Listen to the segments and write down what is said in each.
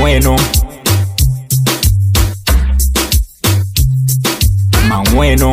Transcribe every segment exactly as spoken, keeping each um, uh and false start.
Mangweno Mangweno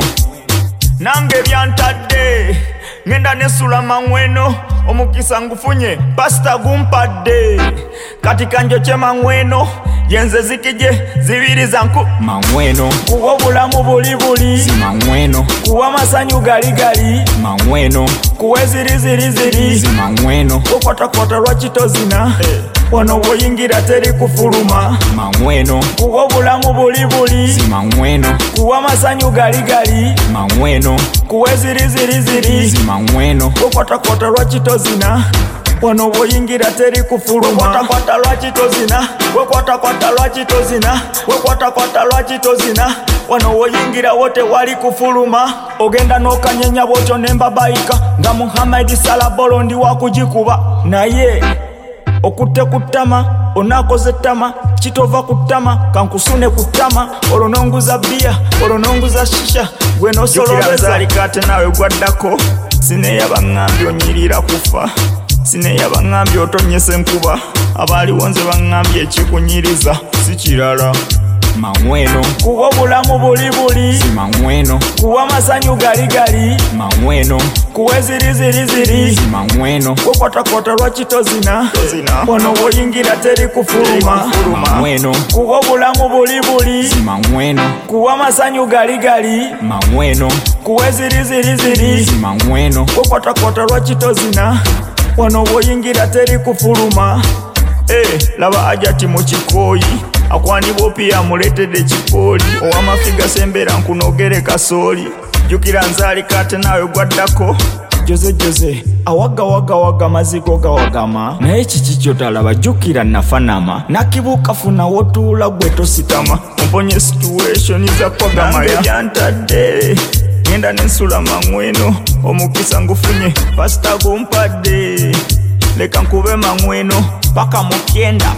nange byantadde ngenda nesula Mangweno omukisa ngufunye pasta gumpadde kati kanjo kye Mangweno yenze zikije zibiri zanku Mangweno kuwa obulamu buli buli si Mangweno kuwa masanyu gali gali Mangweno kuwa ziri ziri ziri si Mangweno okwata kwata lwakitozina eh. Wano woyingira teri kufuluma Mangweno kuwa obulamu buli buli si Mangweno kuwa masanyu gali gali Mangweno kuwa ziri ziri ziri si Mangweno okwata kwata lwakitozina wano woyingira teri kufuluma wekwata kwata lwakitozina wekwata kwata lwakitozina wekwata kwata lwakitozina wano woyingira wote wali kufuluma ogenda n'okanyenya bwotyo nembabayika nga Muhammad Salabolo ndi wakujikuba naye okutte kutama onakoze tama kitova kutama kankusune kutama olononguza bia olononguza shisha gwe nosolobeza alikate nawe gwaddako sineya bangambye onyirira kufa sineya bangambye otonyese enkuba abali wonze bangambye ekikunyiriza si kirala Mangweno kuwa obulamu buli buli si Mangweno kuwa masanyu gali gali Mangweno kuwa ziri ziri ziri si Mangweno okwata kwata lwakitozina wano woyingira teri kufuluma Mangweno kuwa obulamu buli buli si Mangweno kuwa masanyu gali gali Mangweno kuwa ziri ziri ziri si Mangweno okwata kwata lwakitozina wano woyingira teri kufuluma eh laba ajati mu kikoyi akwani bopi amuletedde kipoli owamafiga sembera nkunogere kasoli jukira nzali kate nawe gwaddako Jose Jose awaga waga waga maziko gawagama naye kiki kyotalaba jukira nafanama nakibuka funa wotula gwe tositama mponye situation za kwagama ya byantadde ngenda nensula Mangweno omukisa ngufunye pasta gumpadde leka nkube Mangweno paka mukyenda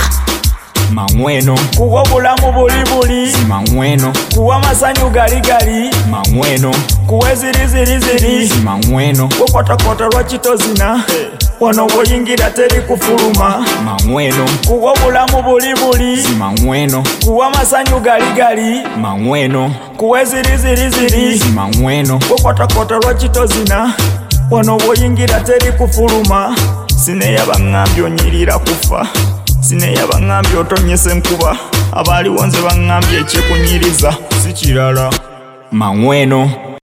Mangweno kuwa obulamu buli buli si Mangweno kuwa masanyu gali gali Mangweno kuwa ziri ziri ziri si Mangweno okwata kwata lwakitozina eh. Wano woyingira teri kufuluma Mangweno kuwa obulamu buli buli si Mangweno kuwa masanyu gali gali Mangweno kuwa ziri ziri ziri si Mangweno okwata kwata lwakitozina wano woyingira teri kufuluma sineya bangambye onyirira kufa sineya bangambye otonyese enkuba abali wonze bangambye ekikunyiriza si kirala Mangweno